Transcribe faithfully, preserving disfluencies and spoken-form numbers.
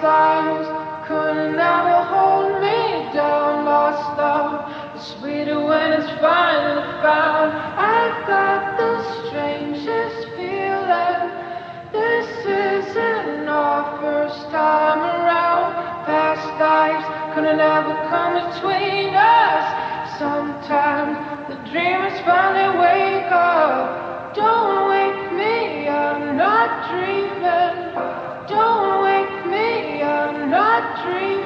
lives couldn't ever hold me down. Lost love is sweeter when it's finally found. I got the strangest feeling. This isn't our first time around. Past lives couldn't ever come between us. Sometimes the dreamers finally wake up. Don't wake me, I'm not dreaming. Don't wake me, I'm not dreaming.